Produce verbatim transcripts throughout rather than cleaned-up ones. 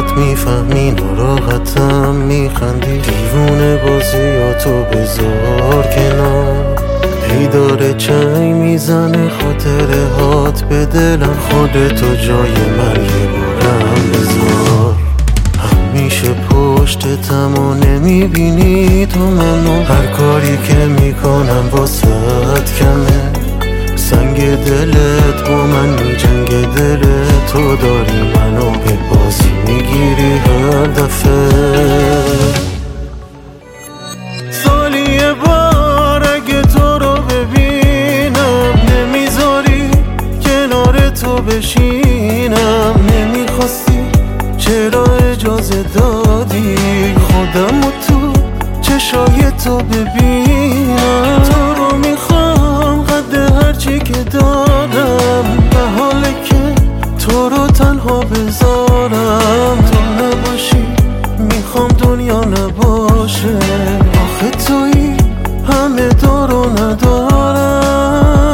حرفات میفهمی، ناراحتم میخندی، دیوونه بازیاتو بذار کنار. هی داره چنگ میزنه خاطره هات به دلم، خودتو جای من یه بارم بذار. همیشه پشتتم و نمیبینی تو منو، هر کاری که میکنم واسه کمه. سنگ دلت با من میجنگه، دلت تو داری منو به بازی میگیری هر دفعه. سالی یه بار اگه تو رو ببینم، نمیذاری کنار تو بشینم. نمیخواستی چرا اجازه دادی خودم و تو چشای تو ببینم؟ تو رو میخوام قد هرچی که دارم، به حاله که تو رو تنها بذارم. تو نباشی میخوام دنیا نباشه، آخه تویی همه دارو ندارم.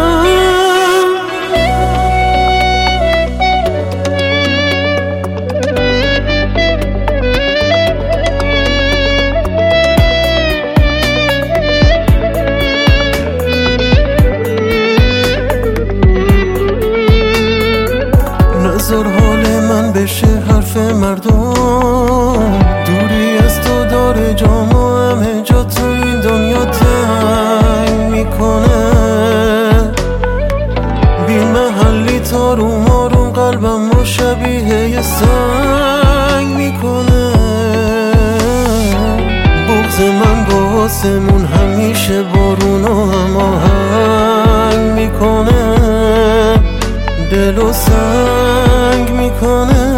نذار حال من بشه حرف مردم، دوری از تو داره جام و همه جا تو این دنیا تنگ میکنه. بی محلی تاروم آروم قلبم و شبیه یه سنگ میکنه. بغض من با آسمون همیشه بارون و هماهنگ میکنه، دل و سنگ میکنه.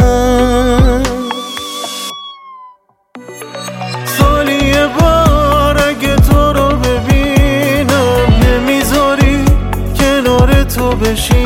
سالی یه بار اگه تو رو ببینم، نمیذاری کنار تو بشینم.